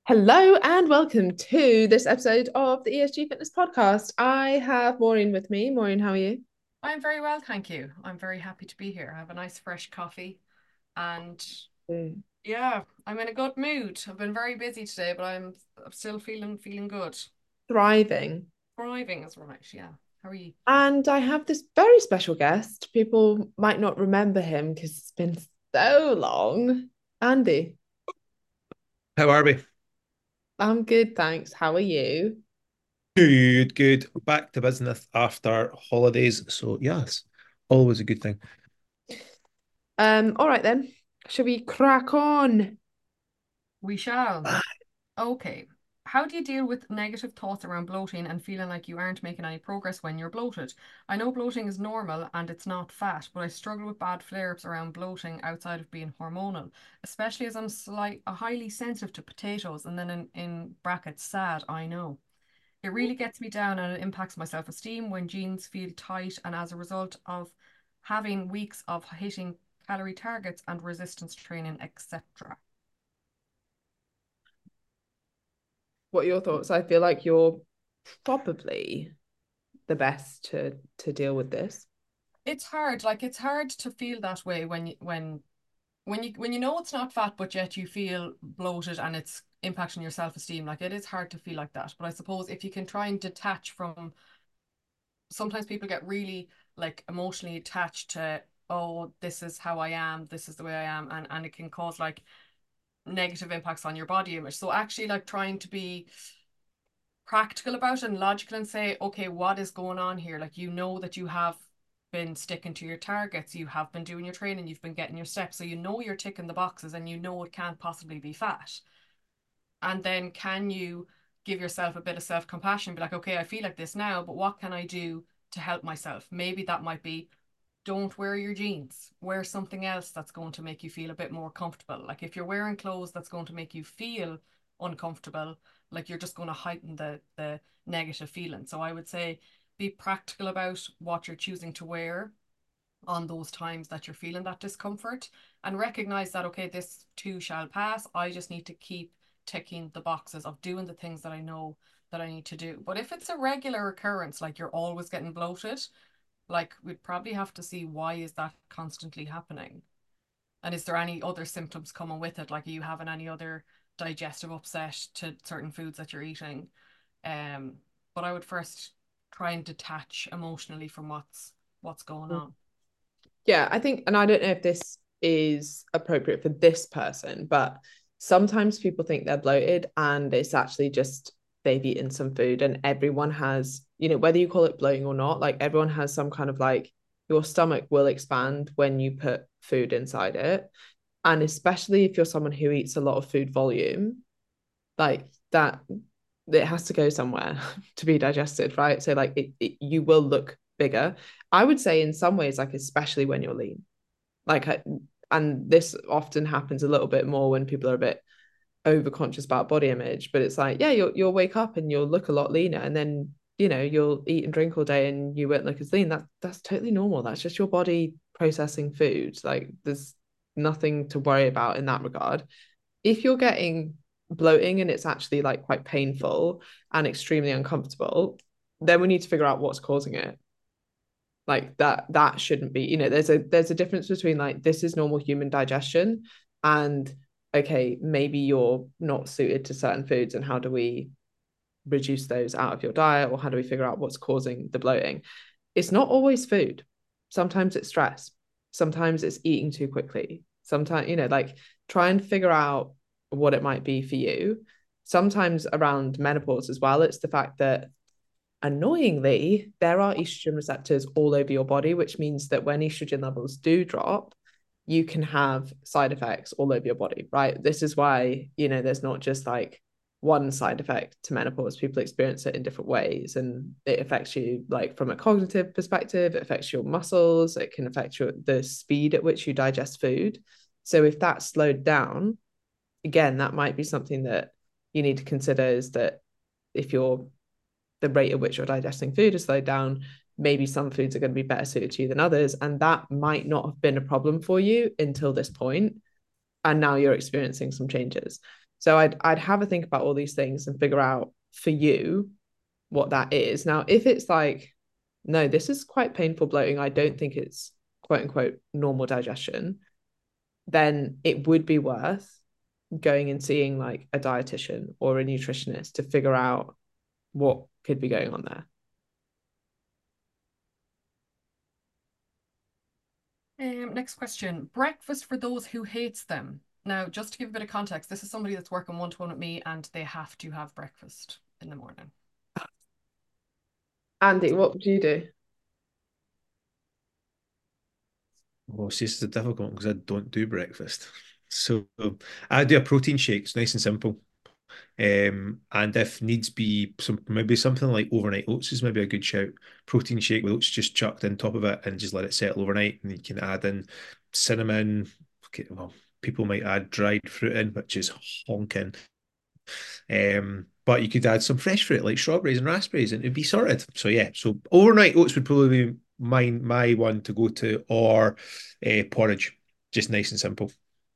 Hello and welcome to this episode of the ESG Fitness Podcast. I have Maureen with me. Maureen, how are you? I'm very well, thank you. I'm very happy to be here. I have a nice fresh coffee and Mm. yeah, I'm in a good mood. I've been very busy today, but I'm still feeling good. Thriving. Thriving is right, yeah. How are you? And I have this very special guest. People might not remember him because it's been so long. Andy, How are we? I'm good, thanks. How are you? Good, good. Back to business after holidays. So yes, always a good thing. All right then. Shall we crack on? We shall. Okay. How do you deal with negative thoughts around bloating and feeling like you aren't making any progress when you're bloated? I know bloating is normal and it's not fat, but I struggle with bad flare-ups around bloating outside of being hormonal, especially as highly sensitive to potatoes and then in brackets sad, I know. It really gets me down and it impacts my self-esteem when jeans feel tight and as a result of having weeks of hitting calorie targets and resistance training, etc. What are your thoughts? I feel like you're probably the best to deal with this. It's hard, like it's hard to feel that way when you know it's not fat, but yet you feel bloated and it's impacting your self-esteem. Like it is hard to feel like that. But I suppose if you can try and detach from, sometimes people get really like emotionally attached to, oh, this is how I am, this is the way I am, and it can cause like negative impacts on your body image. So actually like trying to be practical about it and logical and say, okay, what is going on here? Like, you know that you have been sticking to your targets, you have been doing your training, you've been getting your steps, so you know you're ticking the boxes and you know it can't possibly be fat. And then can you give yourself a bit of self-compassion, be like, okay, I feel like this now, but what can I do to help myself? Maybe that might be don't wear your jeans. Wear something else that's going to make you feel a bit more comfortable. Like if you're wearing clothes that's going to make you feel uncomfortable, like you're just going to heighten the negative feeling. So I would say be practical about what you're choosing to wear on those times that you're feeling that discomfort and recognize that okay, this too shall pass. I just need to keep ticking the boxes of doing the things that I know that I need to do. But if it's a regular occurrence, like you're always getting bloated, like we'd probably have to see why is that constantly happening, and is there any other symptoms coming with it, like are you having any other digestive upset to certain foods that you're eating. um but I would first try and detach emotionally from what's going on. Yeah, I think, and I don't know if this is appropriate for this person, but sometimes people think they're bloated and it's actually just they've eaten some food, and everyone has, whether you call it bloating or not, like everyone has some kind of like your stomach will expand when you put food inside it. And especially if you're someone who eats a lot of food volume, like that, it has to go somewhere to be digested, right? So like you will look bigger. I would say in some ways, like especially when you're lean, like and this often happens a little bit more when people are a bit overconscious about body image. But it's like, yeah, you'll wake up and you'll look a lot leaner, and then you'll eat and drink all day and you won't look as lean. That's totally normal. That's just your body processing food. Like there's nothing to worry about in that regard. If you're getting bloating and it's actually like quite painful and extremely uncomfortable, then we need to figure out what's causing it. Like that shouldn't be, there's a difference between like this is normal human digestion and okay, maybe you're not suited to certain foods, and how do we reduce those out of your diet, or how do we figure out what's causing the bloating? It's not always food. Sometimes it's stress. Sometimes it's eating too quickly. Sometimes, like try and figure out what it might be for you. Sometimes around menopause as well, it's the fact that annoyingly, there are estrogen receptors all over your body, which means that when estrogen levels do drop, you can have side effects all over your body, right? This is why, there's not just like one side effect to menopause. People experience it in different ways, and it affects you like from a cognitive perspective, it affects your muscles, it can affect the speed at which you digest food. So if that's slowed down, again, that might be something that you need to consider, is that if you're the rate at which you're digesting food is slowed down, maybe some foods are going to be better suited to you than others. And that might not have been a problem for you until this point, and now you're experiencing some changes. So I'd have a think about all these things and figure out for you what that is. Now, if it's like, no, this is quite painful bloating, I don't think it's quote unquote normal digestion, then it would be worth going and seeing like a dietitian or a nutritionist to figure out what could be going on there. Next question. Breakfast for those who hates them. Now, just to give a bit of context, this is somebody that's working one-to-one with me and they have to have breakfast in the morning. Andy, what would you do? Oh, see, this is a difficult one because I don't do breakfast. So I do a protein shake. It's nice and simple. And if needs be, maybe something like overnight oats is maybe a good shout. Protein shake with oats just chucked in top of it and just let it settle overnight. And you can add in cinnamon. Okay, well, people might add dried fruit in, which is honking. But you could add some fresh fruit like strawberries and raspberries, and it'd be sorted. So yeah, so overnight oats would probably be my one to go to, or porridge, just nice and simple.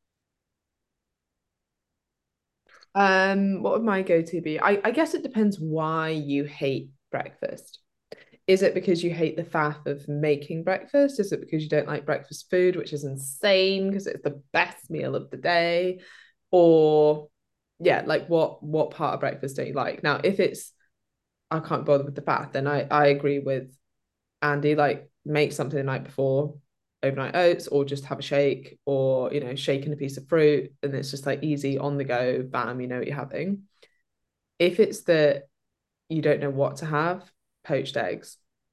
What would my go-to be? I guess it depends why you hate breakfast. Is it because you hate the faff of making breakfast? Is it because you don't like breakfast food, which is insane because it's the best meal of the day? Or yeah, like what part of breakfast don't you like? Now, if it's I can't bother with the faff, then I agree with Andy, like make something the night before, overnight oats, or just have a shake, or shaking a piece of fruit, and it's just like easy on the go, bam, you know what you're having. If it's that you don't know what to have, poached eggs,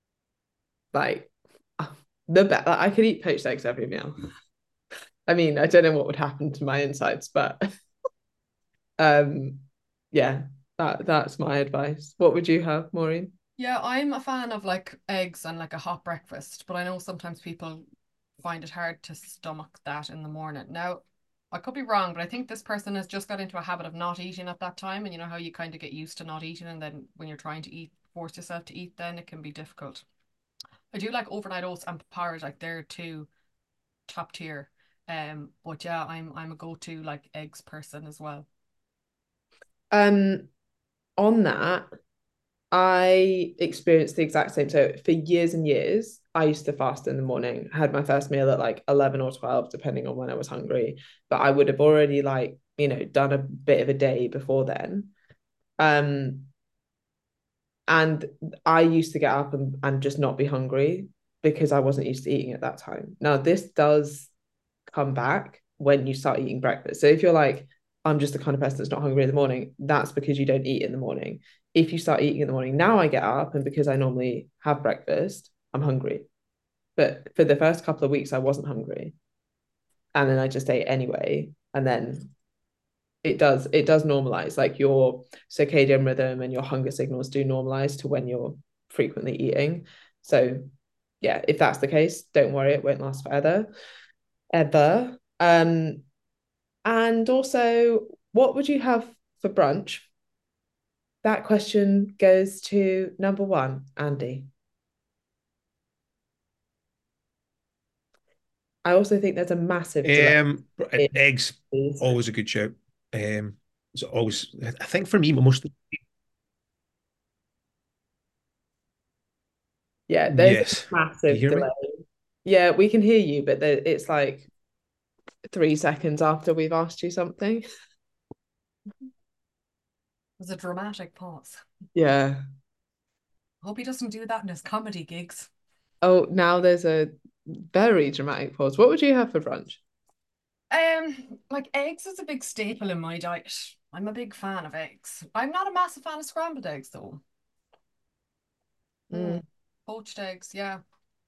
like the best. Like, I could eat poached eggs every meal. I mean, I don't know what would happen to my insides, but um, yeah, that's my advice. What would you have, Maureen? Yeah, I'm a fan of like eggs and like a hot breakfast, but I know sometimes people find it hard to stomach that in the morning. Now, I could be wrong, but I think this person has just got into a habit of not eating at that time. And you know how you kind of get used to not eating, and then when you're trying to eat, force yourself to eat, then it can be difficult. I do like overnight oats and porridge, like they're two top tier. But yeah, I'm a go-to like eggs person as well. Um, on that, I experienced the exact same. So for years and years, I used to fast in the morning. I had my first meal at like 11 or 12, depending on when I was hungry. But I would have already like, done a bit of a day before then. Um, and I used to get up and just not be hungry because I wasn't used to eating at that time. Now, this does come back when you start eating breakfast. So if you're like, I'm just the kind of person that's not hungry in the morning, that's because you don't eat in the morning. If you start eating in the morning, now I get up and because I normally have breakfast, I'm hungry. But for the first couple of weeks, I wasn't hungry. And then I just ate anyway. And then it does normalize, like your circadian rhythm and your hunger signals do normalize to when you're frequently eating. So yeah, if that's the case, don't worry, it won't last forever ever. And also, what would you have for brunch? That question goes to number one, Andy. I also think there's a massive delay in Eggs, these. always a good shout. It's always, I think for me, most, Yeah, there's a yes. Can you massive hear delay. me? Yeah, we can hear you, but it's like 3 seconds after we've asked you something. There's a dramatic pause. Yeah. Hope he doesn't do that in his comedy gigs. Oh, now there's a very dramatic pause. What would you have for brunch? Like eggs is a big staple in my diet. I'm a big fan of eggs. I'm not a massive fan of scrambled eggs though. Mm, Poached eggs, yeah.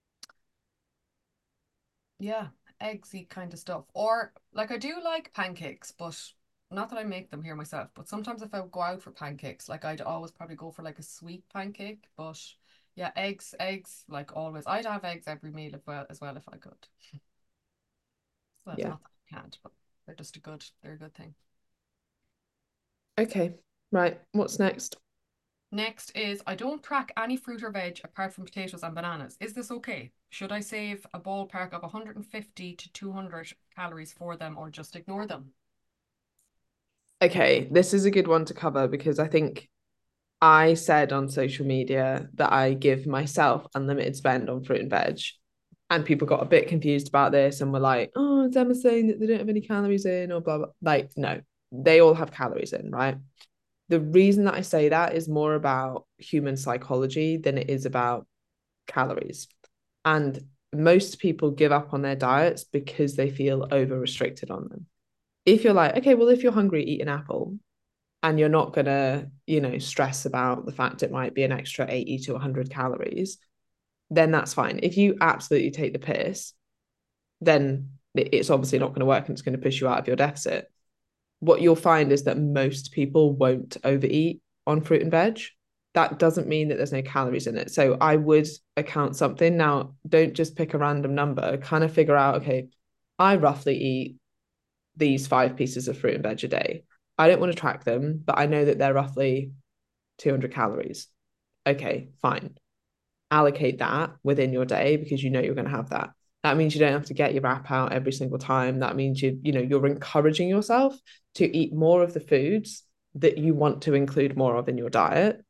Yeah, eggsy kind of stuff. Or like I do like pancakes, but not that I make them here myself. But sometimes if I go out for pancakes, like I'd always probably go for like a sweet pancake. But yeah, eggs, like always. I'd have eggs every meal as well if I could. Well, yeah. not that I can't, but they're a good thing. Okay. Right. What's next? Next is I don't crack any fruit or veg apart from potatoes and bananas. Is this okay? Should I save a ballpark of 150 to 200 calories for them or just ignore them? Okay, this is a good one to cover because I think I said on social media that I give myself unlimited spend on fruit and veg. And people got a bit confused about this and were like, oh, is Emma saying that they don't have any calories in or blah, blah. Like, no, they all have calories in, right? The reason that I say that is more about human psychology than it is about calories. And most people give up on their diets because they feel over restricted on them. If you're like, okay, well, if you're hungry, eat an apple and you're not gonna, stress about the fact it might be an extra 80 to 100 calories, then that's fine. If you absolutely take the piss, then it's obviously not going to work and it's going to push you out of your deficit. What you'll find is that most people won't overeat on fruit and veg. That doesn't mean that there's no calories in it. So I would account something. Now, don't just pick a random number, kind of figure out, okay, I roughly eat these 5 pieces of fruit and veg a day. I don't want to track them, but I know that they're roughly 200 calories. Okay, fine. Allocate that within your day because you know you're going to have that. That means you don't have to get your wrap out every single time. That means you're encouraging yourself to eat more of the foods that you want to include more of in your diet.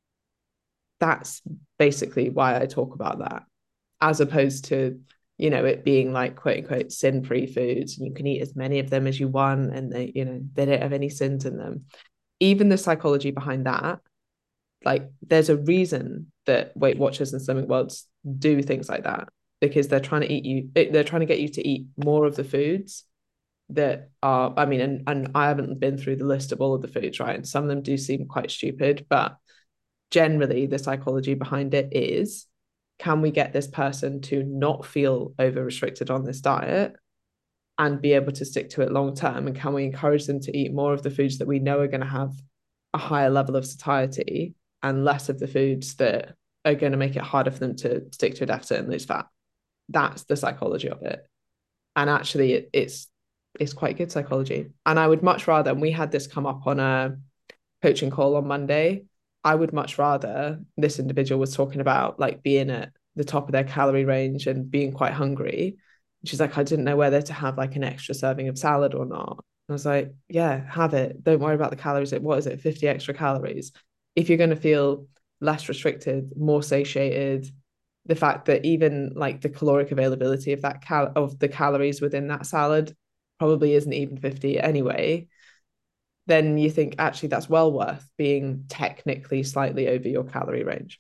That's basically why I talk about that, as opposed to, it being like quote unquote sin-free foods and you can eat as many of them as you want and they don't have any sins in them. Even the psychology behind that, like there's a reason that Weight Watchers and Slimming Worlds do things like that because they're trying to get you to eat more of the foods that are, I mean, and I haven't been through the list of all of the foods, right? And some of them do seem quite stupid, but generally the psychology behind it is, can we get this person to not feel over restricted on this diet and be able to stick to it long term? And can we encourage them to eat more of the foods that we know are going to have a higher level of satiety and less of the foods that are going to make it harder for them to stick to a deficit and lose fat? That's the psychology of it. And actually it's quite good psychology. And I would much rather, and we had this come up on a coaching call on Monday, I would much rather, this individual was talking about like being at the top of their calorie range and being quite hungry. She's like, I didn't know whether to have like an extra serving of salad or not. I was like, yeah, have it. Don't worry about the calories. What is it? 50 extra calories. If you're going to feel less restricted, more satiated, the fact that even like the caloric availability of of the calories within that salad probably isn't even 50 anyway, then you think actually that's well worth being technically slightly over your calorie range.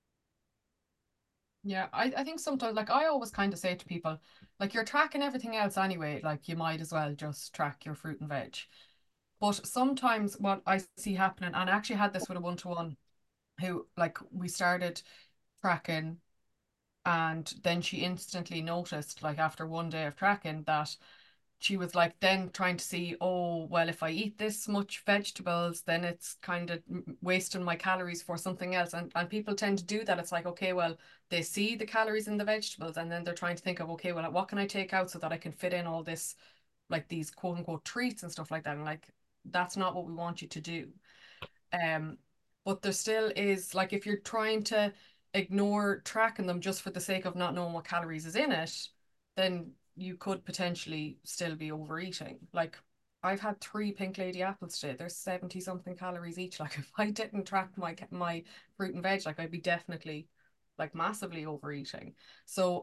Yeah, I think sometimes, like, I always kind of say to people, like, you're tracking everything else anyway, like, you might as well just track your fruit and veg. But sometimes what I see happening, and I actually had this with a one-to-one who, like, we started tracking, and then she instantly noticed, like, after one day of tracking, that she was like then trying to see, oh, well, if I eat this much vegetables, then it's kind of wasting my calories for something else. And people tend to do that. It's like, okay, well, they see the calories in the vegetables and then they're trying to think of, okay, well, what can I take out so that I can fit in all this, like these quote unquote treats and stuff like that. And like, that's not what we want you to do. Um, but there still is, like, if you're trying to ignore tracking them just for the sake of not knowing what calories is in it, then you could potentially still be overeating. Like, I've had 3 Pink Lady apples today. There's 70 something calories each. Like, if I didn't track my fruit and veg, like, I'd be definitely like massively overeating. So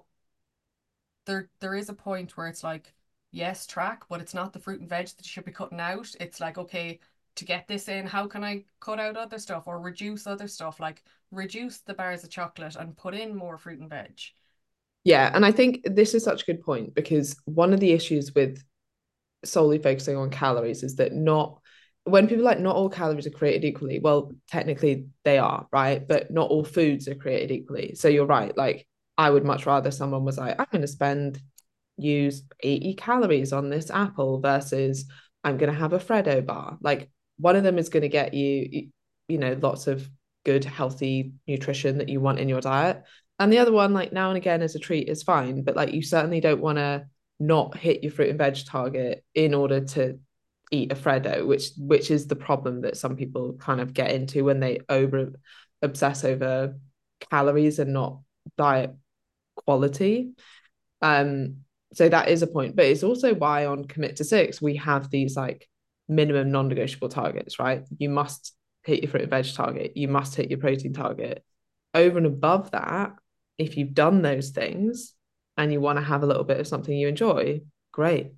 there is a point where it's like, yes, track, but it's not the fruit and veg that you should be cutting out. It's like, okay, to get this in, how can I cut out other stuff or reduce other stuff? Like, reduce the bars of chocolate and put in more fruit and veg. Yeah, and I think this is such a good point because one of the issues with solely focusing on calories is that not when people like not all calories are created equally. Well, technically they are, right? But not all foods are created equally. So you're right. Like I would much rather someone was like, I'm going to use 80 calories on this apple versus I'm going to have a Freddo bar. Like one of them is going to get lots of good, healthy nutrition that you want in your diet. And the other one, like now and again as a treat is fine, but like you certainly don't want to not hit your fruit and veg target in order to eat a Freddo, which is the problem that some people kind of get into when they over obsess over calories and not diet quality. Um, so that is a point, but it's also why on Commit to Six we have these like minimum non-negotiable targets, right? You must hit your fruit and veg target, you must hit your protein target. Over and above that, if you've done those things and you want to have a little bit of something you enjoy, great.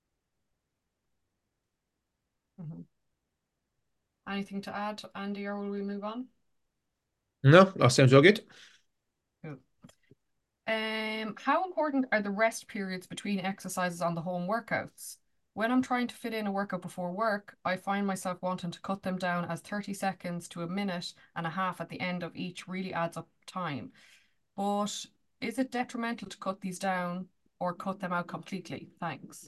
Anything to add, Andy, or will we move on? No, that sounds all good. Cool. How important are the rest periods between exercises on the home workouts? When I'm trying to fit in a workout before work, I find myself wanting to cut them down as 30 seconds to a minute and a half at the end of each really adds up time. But is it detrimental to cut these down or cut them out completely? Thanks.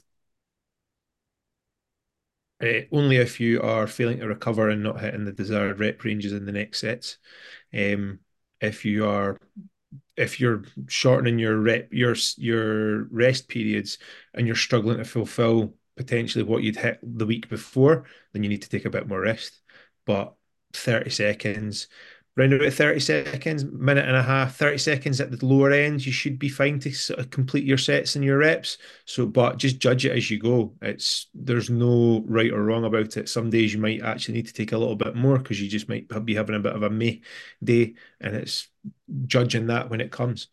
Only if you are failing to recover and not hitting the desired rep ranges in the next sets. Um, if you are if you're shortening your rest periods and you're struggling to fulfill potentially what you'd hit the week before, then you need to take a bit more rest. But 30 seconds, round about 30 seconds, minute and a half, 30 seconds at the lower end, you should be fine to sort of complete your sets and your reps. So, but just judge it as you go. There's no right or wrong about it. Some days you might actually need to take a little bit more because you just might be having a bit of a meh day, and it's judging that when it comes.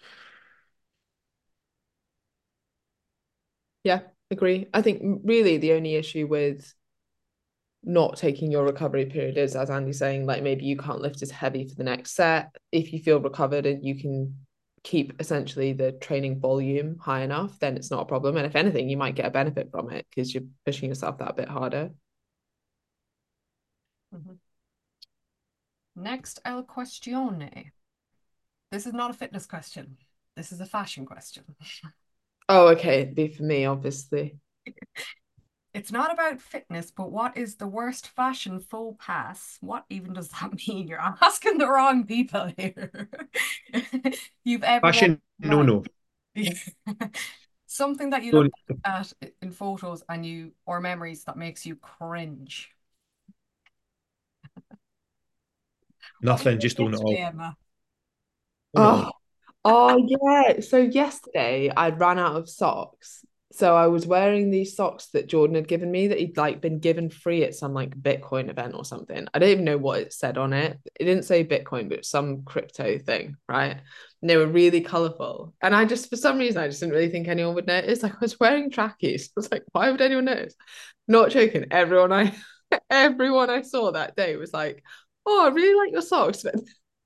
Yeah, agree. I think really the only issue with not taking your recovery period is, as Andy's saying, like maybe you can't lift as heavy for the next set. If you feel recovered and you can keep essentially the training volume high enough, then it's not a problem. And if anything, you might get a benefit from it because you're pushing yourself that bit harder. Next, el questione. This is not a fitness question. This is a fashion question. Oh, okay. It'd be for me, obviously. It's not about fitness, but what is the worst fashion faux pas? What even does that mean? You're asking the wrong people here. You've ever Fashion, no. Something that you look at in photos or memories that makes you cringe. Nothing, just own it all. Emma? Oh, yeah. So yesterday I'd ran out of socks. So I was wearing these socks that Jordan had given me that he'd like been given free at some like Bitcoin event or something. I don't even know what it said on it. It didn't say Bitcoin, but some crypto thing, right? And they were really colorful. And I just, for some reason, I just didn't really think anyone would notice. Like I was wearing trackies. I was like, why would anyone notice? Not joking. Everyone I saw that day was like, oh, I really like your socks. But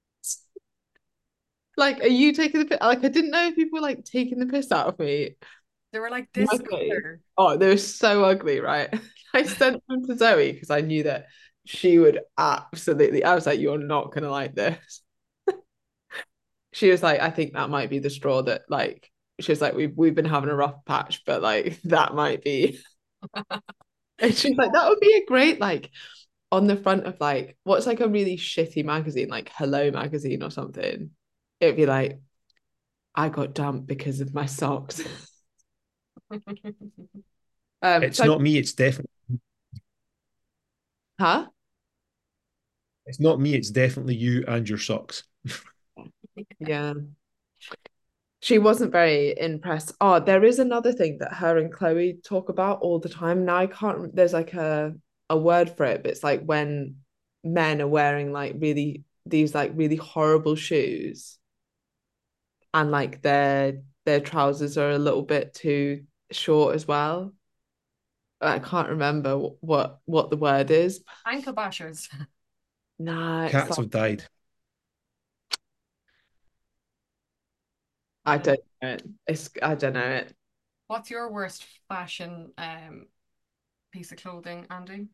like, are you taking the piss? Like, I didn't know if people were like taking the piss out of me. They were like this color. Oh, they were so ugly, right? I sent them to Zoe because I knew that she would absolutely. I was like, you're not gonna like this. She was like, I think that might be the straw that like. She was like, we've been having a rough patch, but like that might be. And she's like, that would be a great like on the front of like what's like a really shitty magazine, like Hello magazine or something. It'd be like, I got dumped because of my socks. It's not me, it's definitely Huh? It's not me, it's definitely you and your socks. Yeah. She wasn't very impressed. Oh, there is another thing that her and Chloe talk about all the time. Now I can't, there's like a word for it, but it's like when men are wearing like these like really horrible shoes and like their trousers are a little bit too short as well. I can't remember what the word is. Ankle bashers. Nah, Cats have died. I don't know it. I don't know it. What's your worst fashion piece of clothing, Andy?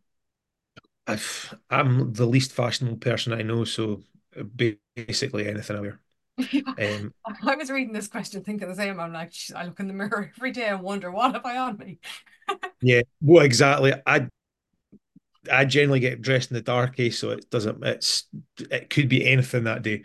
I'm the least fashionable person I know, so basically anything I wear. I was reading this question thinking the same. I'm like, I look in the mirror every day and wonder, what have I on me? Yeah, well, exactly. I generally get dressed in the dark, so it could be anything that day.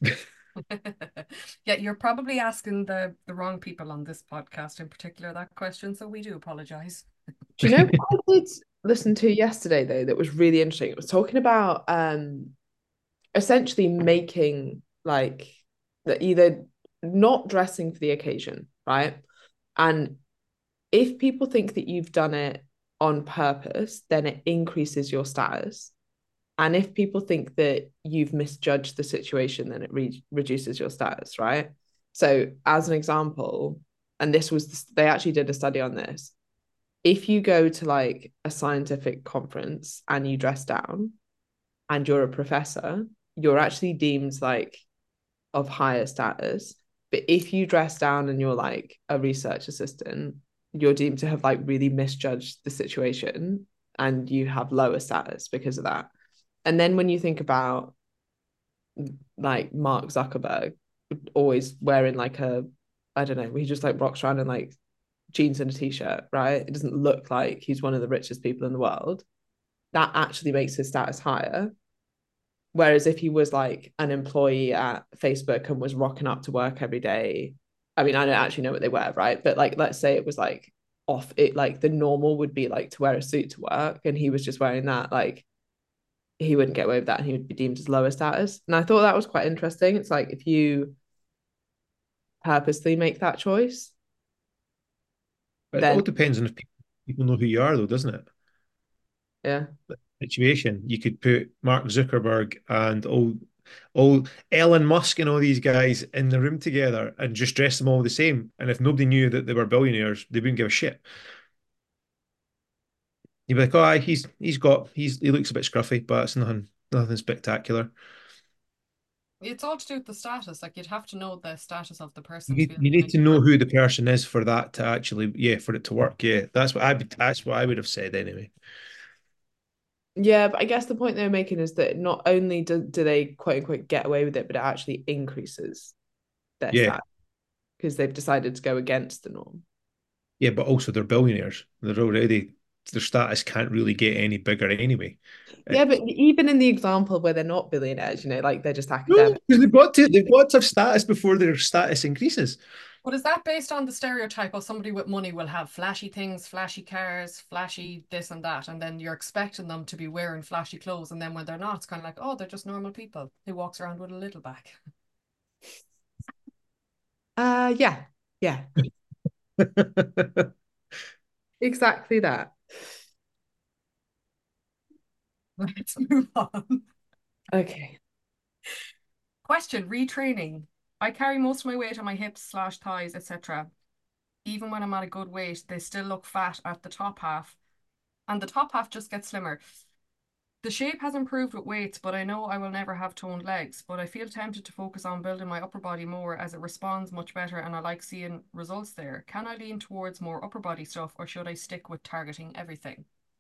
Yeah, you're probably asking the wrong people on this podcast in particular that question, so we do apologize. Do you know what I did listen to yesterday though that was really interesting? It was talking about essentially making like the either not dressing for the occasion, right? And if people think that you've done it on purpose, then it increases your status. And if people think that you've misjudged the situation, then it reduces your status, right? So, as an example, and they actually did a study on this. If you go to like a scientific conference and you dress down and you're a professor, you're actually deemed like of higher status. But if you dress down and you're like a research assistant, you're deemed to have like really misjudged the situation and you have lower status because of that. And then when you think about like Mark Zuckerberg always wearing like I don't know, he just like rocks around in like jeans and a t-shirt, right? It doesn't look like he's one of the richest people in the world. That actually makes his status higher. Whereas if he was like an employee at Facebook and was rocking up to work every day, I mean, I don't actually know what they wear, right? But like, let's say it was like off it, like the normal would be like to wear a suit to work, and he was just wearing that, like he wouldn't get away with that and he would be deemed as lower status. And I thought that was quite interesting. It's like if you purposely make that choice, But it all then depends on if people know who you are, though, doesn't it? yeah. Situation. You could put Mark Zuckerberg and all Elon Musk and all these guys in the room together and just dress them all the same. And if nobody knew that they were billionaires, they wouldn't give a shit. You'd be like, oh, aye, he looks a bit scruffy, but it's nothing spectacular. It's all to do with the status. Like you'd have to know the status of the You person to be need, able you to need make to know who the person is for that to actually, yeah, for it to work. Yeah, that's what I would have said anyway. Yeah, but I guess the point they're making is that not only do they quote unquote get away with it, but it actually increases their Yeah, stat because they've decided to go against the norm. yeah, but also they're billionaires. Their status can't really get any bigger anyway. Yeah, It, but even in the example where they're not billionaires, like they're just no, academics. because they've got to have status before their status increases. But is that based on the stereotype of somebody with money will have flashy things, flashy cars, flashy this and that, and then you're expecting them to be wearing flashy clothes, and then when they're not, it's kind of like, oh, they're just normal people who walks around with a little bag. Yeah, yeah, exactly that. Let's move on. Okay. Question, retraining. I carry most of my weight on my hips slash thighs, etc. Even when I'm at a good weight, they still look fat at the top half, and the top half just gets slimmer. The shape has improved with weights, but I know I will never have toned legs. But I feel tempted to focus on building my upper body more as it responds much better and I like seeing results there. Can I lean towards more upper body stuff or should I stick with targeting everything?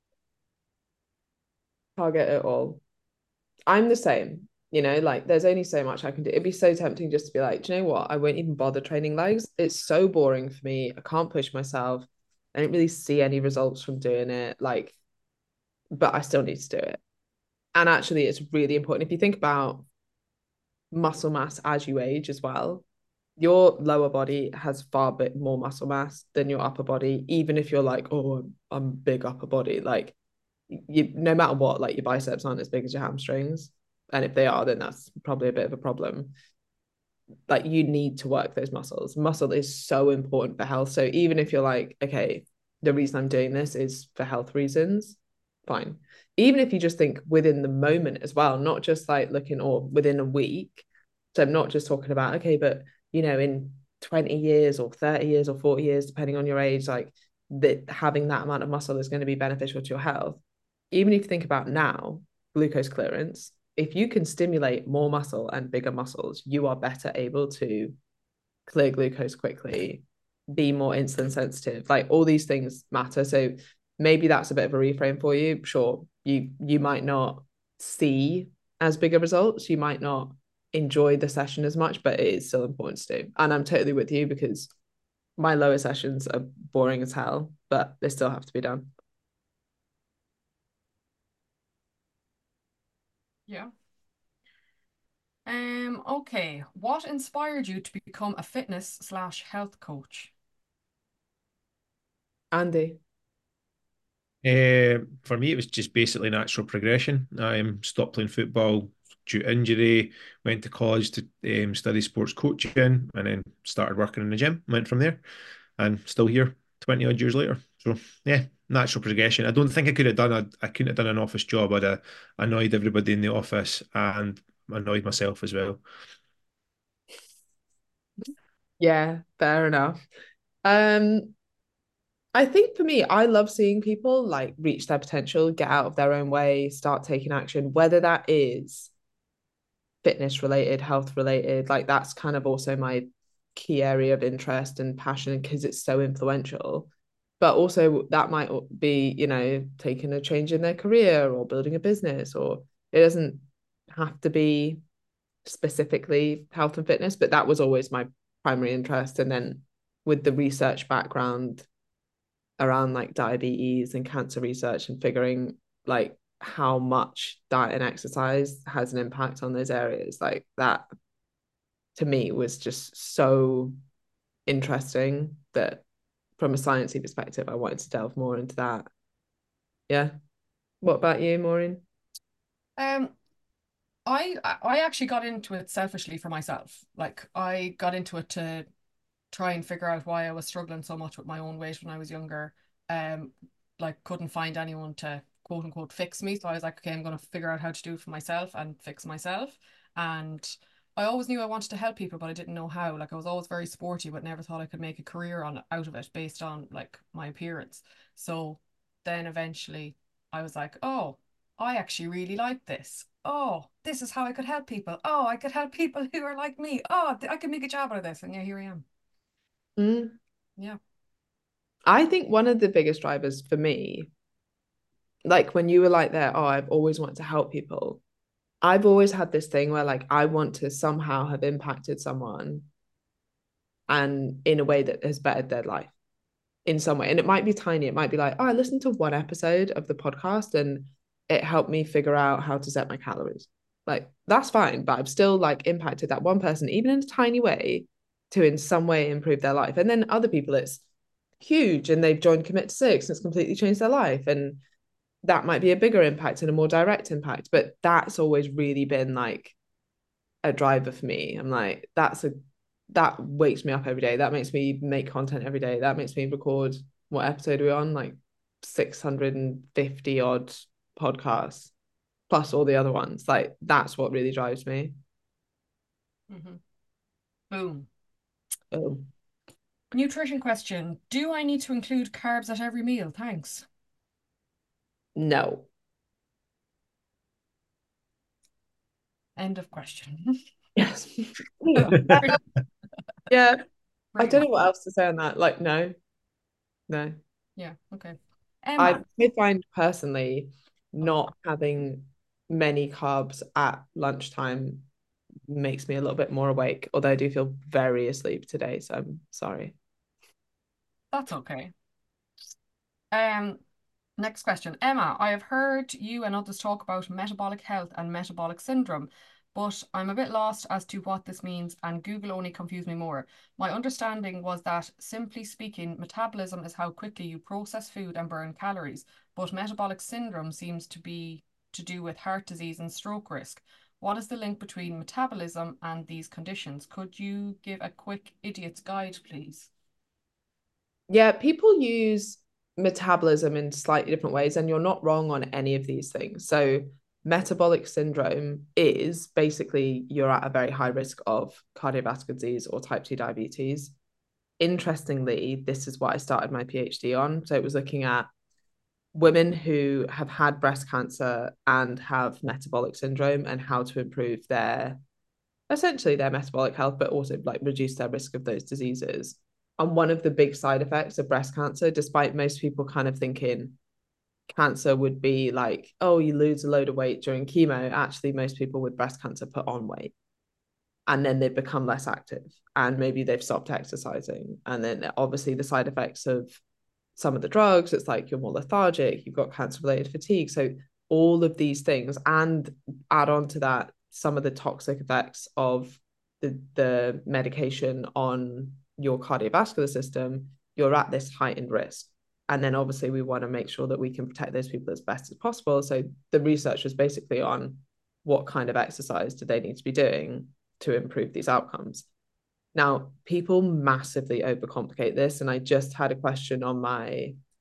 Target it all. I'm the same. Like there's only so much I can do. It'd be so tempting just to be like, do you know what? I won't even bother training legs. It's so boring for me. I can't push myself. I don't really see any results from doing it. Like, but I still need to do it. And actually, it's really important. If you think about muscle mass as you age as well, your lower body has far bit more muscle mass than your upper body, even if you're like, oh, I'm big upper body. Like you, no matter what, like your biceps aren't as big as your hamstrings. And if they are, then that's probably a bit of a problem. Like you need to work those muscles. Muscle is so important for health. So even if you're like, okay, the reason I'm doing this is for health reasons, fine. Even if you just think within the moment as well, not just like looking or within a week. So I'm not just talking about, okay, but in 20 years or 30 years or 40 years, depending on your age, like that having that amount of muscle is going to be beneficial to your health. Even if you think about now, glucose clearance, if you can stimulate more muscle and bigger muscles, you are better able to clear glucose quickly, be more insulin sensitive. Like all these things matter. So maybe that's a bit of a reframe for you. Sure, you might not see as bigger results. You might not enjoy the session as much, but it is still important to do. And I'm totally with you because my lower sessions are boring as hell, but they still have to be done. Yeah. Okay. What inspired you to become a fitness slash health coach? Andy. For me, it was just basically natural progression. I stopped playing football due to injury, went to college to study sports coaching, and then started working in the gym. Went from there, and still here 20 odd years later. So yeah, natural progression. I don't think I couldn't have done an office job. I'd have annoyed everybody in the office and annoyed myself as well. Yeah, fair enough. Um, I think for me, I love seeing people like reach their potential, get out of their own way, start taking action, whether that is fitness related, health related. Like that's kind of also my key area of interest and passion because it's so influential. But also that might be, taking a change in their career or building a business, or it doesn't have to be specifically health and fitness, but that was always my primary interest. And then with the research background around like diabetes and cancer research and figuring like how much diet and exercise has an impact on those areas, like that to me was just so interesting that from a sciencey perspective I wanted to delve more into that. Yeah, what about you, Maureen? Um, I actually got into it selfishly for myself. Like I got into it to try and figure out why I was struggling so much with my own weight when I was younger. Um, like couldn't find anyone to quote unquote fix me. So I was like, okay, I'm gonna figure out how to do it for myself and fix myself. And I always knew I wanted to help people, but I didn't know how. Like I was always very sporty, but never thought I could make a career on out of it based on like my appearance. So then eventually I was like, oh, I actually really like this. Oh, this is how I could help people. Oh, I could help people who are like me. Oh, I could make a job out of this. And yeah, here I am. Mm. Yeah. I think one of the biggest drivers for me, like when you were like there, oh, I've always wanted to help people. I've always had this thing where like I want to somehow have impacted someone and in a way that has bettered their life in some way. And it might be tiny. It might be like, oh, I listened to one episode of the podcast and it helped me figure out how to set my calories. Like that's fine, but I've still like impacted that one person, even in a tiny way, to in some way improve their life. And then other people, it's huge and they've joined Commit to Six and it's completely changed their life. And that might be a bigger impact and a more direct impact. But that's always really been like a driver for me. I'm like, that wakes me up every day. That makes me make content every day. That makes me record what episode are we on? Like 650 odd podcasts, plus all the other ones. Like that's what really drives me. Mm-hmm. Boom. Oh, Nutrition question. Do I need to include carbs at every meal? Thanks. no. End of question. Yes. Very, Yeah. I very don't much. know what else to say on that. Like, no, no. Yeah, okay. I Emma. find personally Oh, not having many carbs at lunchtime makes me a little bit more awake, although I do feel very asleep today, so I'm sorry. that's okay. Um, Next question. Emma, I have heard you and others talk about metabolic health and metabolic syndrome, but I'm a bit lost as to what this means, and Google only confused me more. My understanding was that, simply speaking, metabolism is how quickly you process food and burn calories, but metabolic syndrome seems to be to do with heart disease and stroke risk. What is the link between metabolism and these conditions? Could you give a quick idiot's guide, please? Yeah, people use metabolism in slightly different ways, and you're not wrong on any of these things. So, metabolic syndrome is basically you're at a very high risk of cardiovascular disease or type 2 diabetes. Interestingly, this is what I started my PhD on. So, it was looking at women who have had breast cancer and have metabolic syndrome and how to improve their essentially their metabolic health, but also like reduce their risk of those diseases. And one of the big side effects of breast cancer, despite most people kind of thinking cancer would be like, oh, you lose a load of weight during chemo, actually, most people with breast cancer put on weight and then they become less active and maybe they've stopped exercising. And then obviously the side effects of some of the drugs, it's like you're more lethargic, you've got cancer related fatigue. So all of these things, and add on to that some of the toxic effects of the medication on your cardiovascular system, you're at this heightened risk. And then obviously we want to make sure that we can protect those people as best as possible. So the research was basically on what kind of exercise do they need to be doing to improve these outcomes. Now, people massively overcomplicate this. And I just had a question on my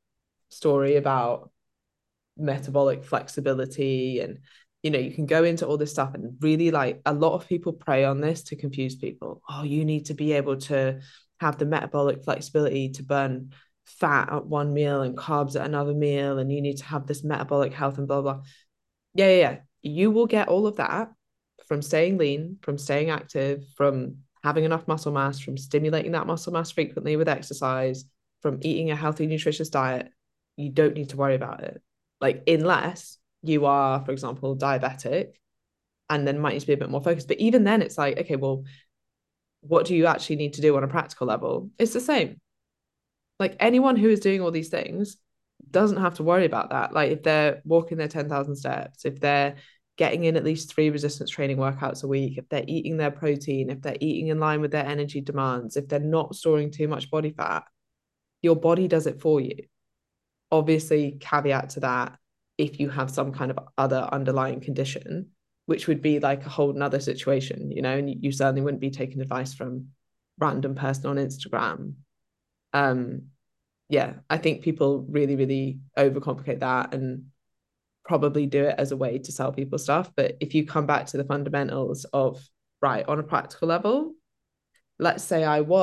story about metabolic flexibility, and you can go into all this stuff, and really, like, a lot of people prey on this to confuse people. Oh, you need to be able to have the metabolic flexibility to burn fat at one meal and carbs at another meal, and you need to have this metabolic health and blah blah. Yeah. You will get all of that from staying lean, from staying active, from having enough muscle mass, from stimulating that muscle mass frequently with exercise, from eating a healthy, nutritious diet. You don't need to worry about it. Like, unless you are, for example, diabetic, and then might need to be a bit more focused. But even then, it's like, okay, well, what do you actually need to do on a practical level? It's the same. Like, anyone who is doing all these things doesn't have to worry about that. Like, if they're walking their 10,000 steps, if they're getting in at least 3 resistance training workouts a week, if they're eating their protein, if they're eating in line with their energy demands, if they're not storing too much body fat, your body does it for you. Obviously, caveat to that, if you have some kind of other underlying condition, which would be like a whole nother situation, and you certainly wouldn't be taking advice from random person on Instagram. Yeah, I think people really, really overcomplicate that and probably do it as a way to sell people stuff. But if you come back to the fundamentals of, right, on a practical level, let's say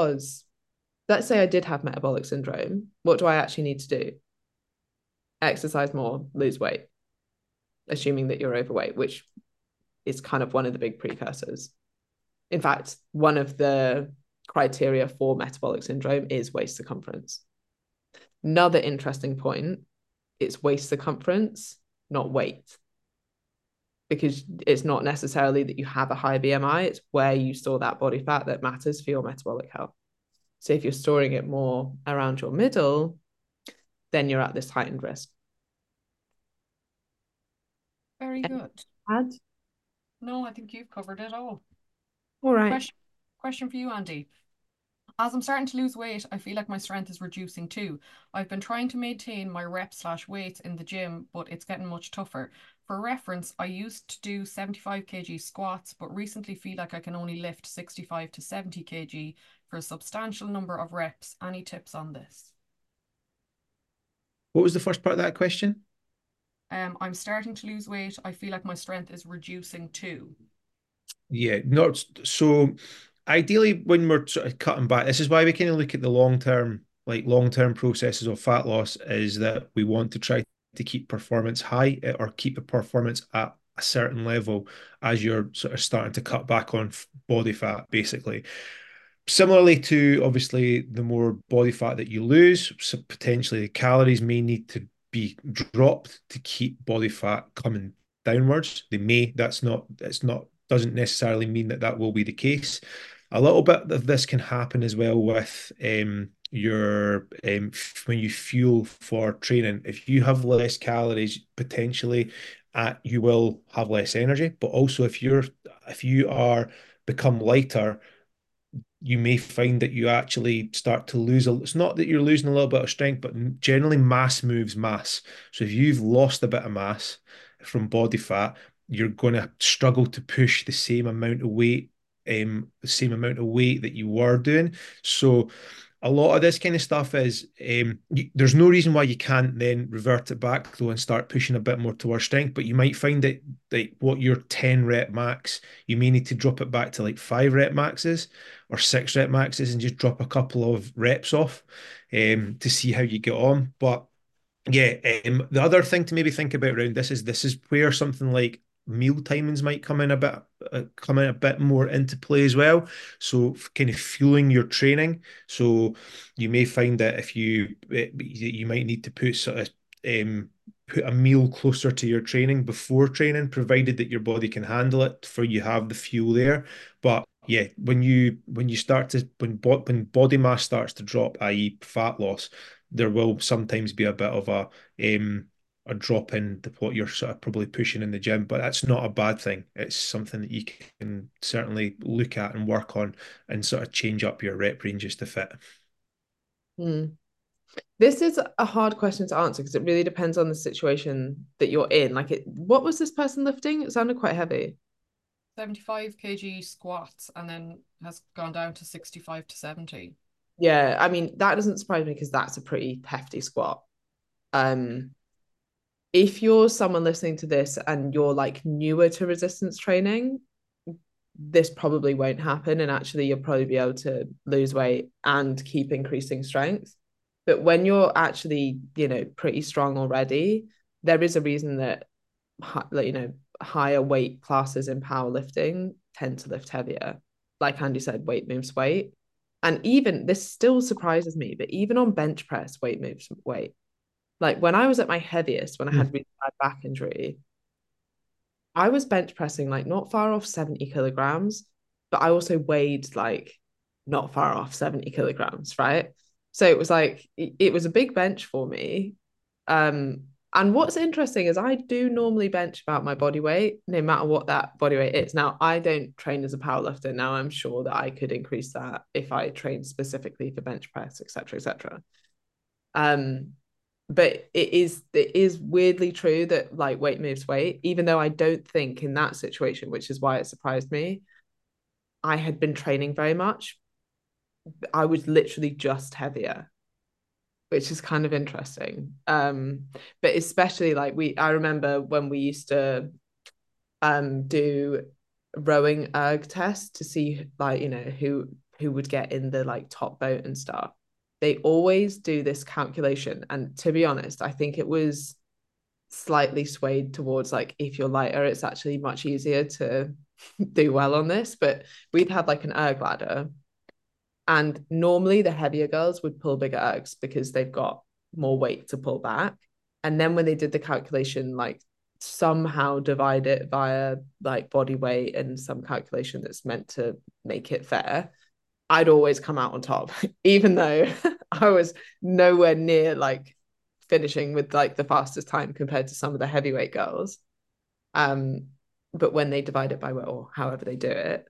I did have metabolic syndrome, what do I actually need to do? Exercise more, lose weight, assuming that you're overweight, which is kind of one of the big precursors. In fact, one of the criteria for metabolic syndrome is waist circumference. Another interesting point, it's waist circumference, not weight. Because it's not necessarily that you have a high BMI, it's where you store that body fat that matters for your metabolic health. So if you're storing it more around your middle, then you're at this heightened risk. Very good. Add? No, I think you've covered it all. All right. Question for you, Andy. As I'm starting to lose weight, I feel like my strength is reducing too. I've been trying to maintain my rep/weights in the gym, but it's getting much tougher. For reference, I used to do 75 kg squats, but recently feel like I can only lift 65 to 70 kg for a substantial number of reps. Any tips on this? What was the first part of that question? I'm starting to lose weight. I feel like my strength is reducing too. Yeah, not so. Ideally, when we're sort of cutting back, this is why we kind of look at the long-term processes of fat loss, is that we want to try to keep performance high, or keep the performance at a certain level as you're sort of starting to cut back on body fat, basically. Similarly to, obviously, the more body fat that you lose, so potentially the calories may need to be dropped to keep body fat coming downwards. Doesn't necessarily mean that that will be the case. A little bit of this can happen as well with your when you fuel for training. If you have less calories, potentially, you will have less energy. But also, if you are become lighter, you may find that you actually start to lose it's not that you're losing a little bit of strength, but generally mass moves mass. So if you've lost a bit of mass from body fat, you're going to struggle to push the same amount of weight that you were doing. So a lot of this kind of stuff is there's no reason why you can't then revert it back though and start pushing a bit more towards strength, but you might find that like what your 10 rep max, you may need to drop it back to like 5 rep maxes or 6 rep maxes and just drop a couple of reps off to see how you get on. But yeah, the other thing to maybe think about around this is where something like meal timings might come in a bit more into play as well. So kind of fueling your training. So you may find that if you might need to put a meal closer to your training before training, provided that your body can handle it, for you have the fuel there. But yeah, when body mass starts to drop, i.e. fat loss, there will sometimes be a bit of a drop in what you're sort of probably pushing in the gym, but that's not a bad thing. It's something that you can certainly look at and work on and sort of change up your rep ranges to fit. This is a hard question to answer because it really depends on the situation that you're in. What was this person lifting? It sounded quite heavy. 75 kg squats and then has gone down to 65 to 70. Yeah, I mean, that doesn't surprise me because that's a pretty hefty squat. If you're someone listening to this and you're like newer to resistance training, this probably won't happen. And actually, you'll probably be able to lose weight and keep increasing strength. But when you're actually, pretty strong already, there is a reason that, higher weight classes in powerlifting tend to lift heavier. Like Andy said, weight moves weight. And even this still surprises me, but even on bench press, weight moves weight. Like when I was at my heaviest, when I had really bad back injury, I was bench pressing like not far off 70 kilograms, but I also weighed like not far off 70 kilograms, right? So it was like it was a big bench for me. And what's interesting is I do normally bench about my body weight, no matter what that body weight is. Now, I don't train as a powerlifter. Now I'm sure that I could increase that if I trained specifically for bench press, etc., etc. But it is weirdly true that like weight moves weight, even though I don't think in that situation, which is why it surprised me, I had been training very much. I was literally just heavier, which is kind of interesting. But especially like I remember when we used to do rowing erg tests to see like, who would get in the like top boat and stuff. They always do this calculation. And to be honest, I think it was slightly swayed towards like if you're lighter, it's actually much easier to do well on this. But we'd have like an erg ladder. And normally the heavier girls would pull bigger ergs because they've got more weight to pull back. And then when they did the calculation, like somehow divide it via like body weight and some calculation that's meant to make it fair, I'd always come out on top, even though I was nowhere near like finishing with like the fastest time compared to some of the heavyweight girls. But when they divide it by weight or however they do it,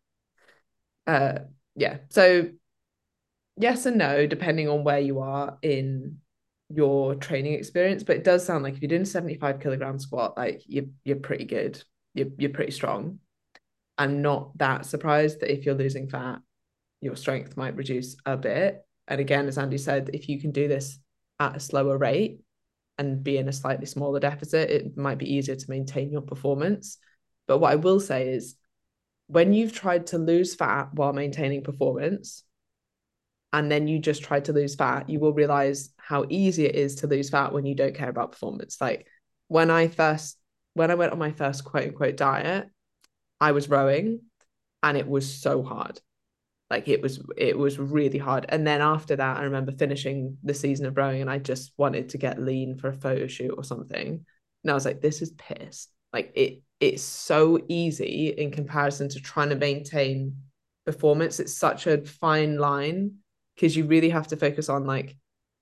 yeah. So yes and no, depending on where you are in your training experience. But it does sound like if you're doing 75 kilogram squat, like you're pretty good. You're pretty strong. I'm not that surprised that if you're losing fat, your strength might reduce a bit. And again, as Andy said, if you can do this at a slower rate and be in a slightly smaller deficit, it might be easier to maintain your performance. But what I will say is when you've tried to lose fat while maintaining performance, and then you just try to lose fat, you will realize how easy it is to lose fat when you don't care about performance. Like when I went on my first quote unquote diet, I was rowing and it was so hard. Like it was really hard. And then after that, I remember finishing the season of rowing and I just wanted to get lean for a photo shoot or something. And I was like, this is piss. Like it's so easy in comparison to trying to maintain performance. It's such a fine line because you really have to focus on like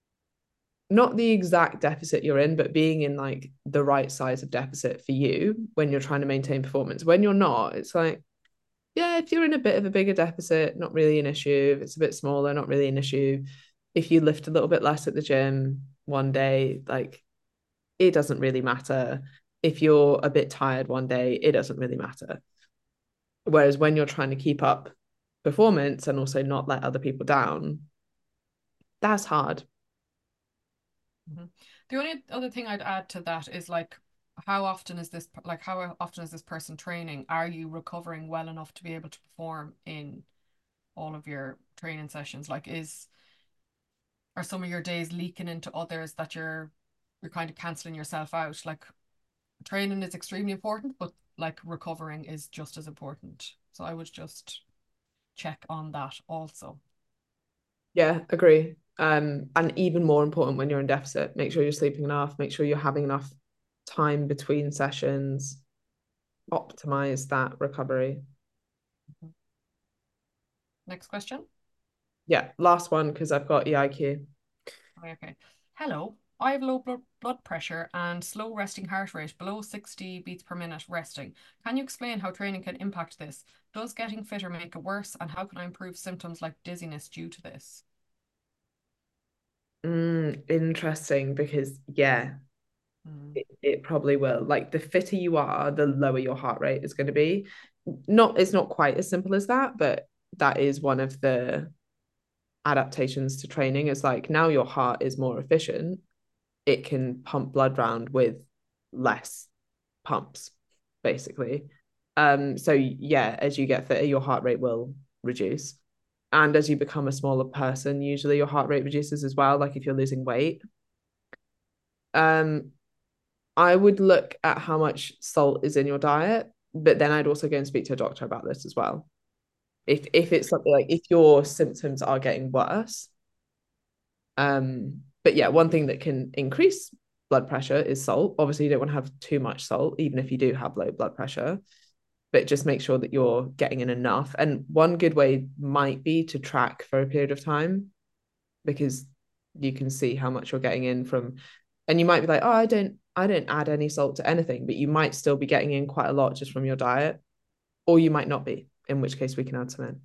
not the exact deficit you're in, but being in like the right size of deficit for you when you're trying to maintain performance. When you're not, it's like, yeah, if you're in a bit of a bigger deficit, not really an issue. If it's a bit smaller, not really an issue. If you lift a little bit less at the gym one day, like it doesn't really matter. If you're a bit tired one day, it doesn't really matter. Whereas when you're trying to keep up performance and also not let other people down, that's hard. Mm-hmm. The only other thing I'd add to that is like how often is this person training? Are you recovering well enough to be able to perform in all of your training sessions? Like are some of your days leaking into others that you're kind of canceling yourself out? Like training is extremely important, but like recovering is just as important. So I would just check on that also. Yeah, agree. And even more important when you're in deficit, make sure you're sleeping enough, make sure you're having enough time between sessions, optimize that recovery. Next question. Yeah, last one because I've got EIQ. Okay. Hello. I have low blood pressure and slow resting heart rate below 60 beats per minute resting. Can you explain how training can impact this? Does getting fitter make it worse? And how can I improve symptoms like dizziness due to this? Interesting because yeah, it probably will. Like the fitter you are, the lower your heart rate is going to be. It's not quite as simple as that, but that is one of the adaptations to training. Is like now your heart is more efficient. it can pump blood round with less pumps, basically. So yeah, as you get fitter, your heart rate will reduce. And as you become a smaller person, usually your heart rate reduces as well, like if you're losing weight. I would look at how much salt is in your diet, but then I'd also go and speak to a doctor about this as well. If it's something like if your symptoms are getting worse. But yeah, one thing that can increase blood pressure is salt. Obviously, you don't want to have too much salt, even if you do have low blood pressure, but just make sure that you're getting in enough. And one good way might be to track for a period of time, because you can see how much you're getting in from, and you might be like, oh, I don't add any salt to anything, but you might still be getting in quite a lot just from your diet, or you might not be, in which case we can add some in.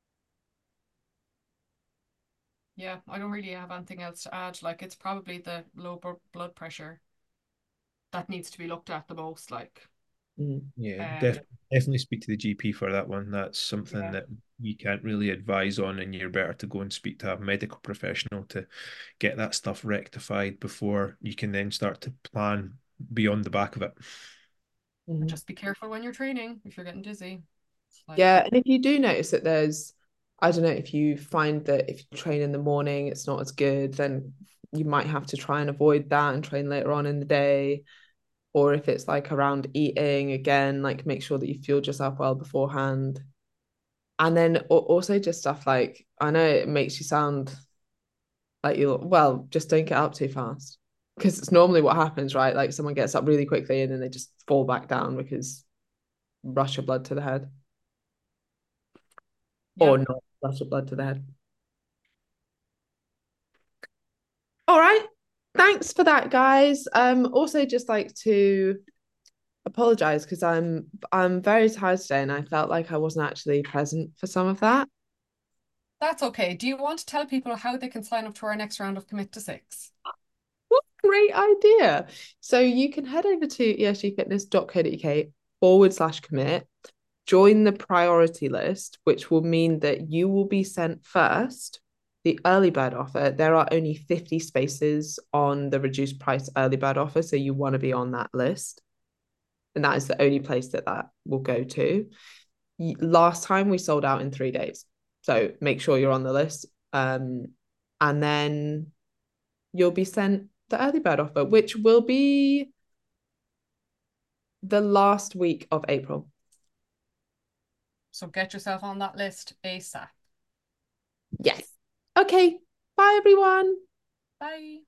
Yeah, I don't really have anything else to add. Like, it's probably the low blood pressure that needs to be looked at the most. Like, Yeah, um, definitely speak to the GP for that one. That's something yeah, that you can't really advise on, and you're better to go and speak to a medical professional to get that stuff rectified before you can then start to plan beyond the back of it. and just be careful when you're training if you're getting dizzy. Like, Yeah, and if you do notice that there's, I don't know, if you find that if you train in the morning, it's not as good, then you might have to try and avoid that and train later on in the day. Or if it's like around eating, again, like make sure that you fueled yourself well beforehand. And then also just stuff like, I know it makes you sound like well, just don't get up too fast. Because it's normally what happens, right? Like someone gets up really quickly and then they just fall back down because rush of blood to the head, yeah, or not rush of blood to the head. All right. Thanks for that, guys. Also just like to apologize because I'm very tired today and I felt like I wasn't actually present for some of that. that's okay. Do you want to tell people how they can sign up to our next round of Commit to Six? What a great idea. So you can head over to esgfitness.co.uk/commit, join the priority list, which will mean that you will be sent first the early bird offer. There are only 50 spaces on the reduced price early bird offer, so you want to be on that list. And that is the only place that that will go to. Last time we sold out in 3 days. So make sure you're on the list. And then you'll be sent the early bird offer, which will be the last week of April. So get yourself on that list ASAP. Yes. Okay. Bye, everyone. Bye.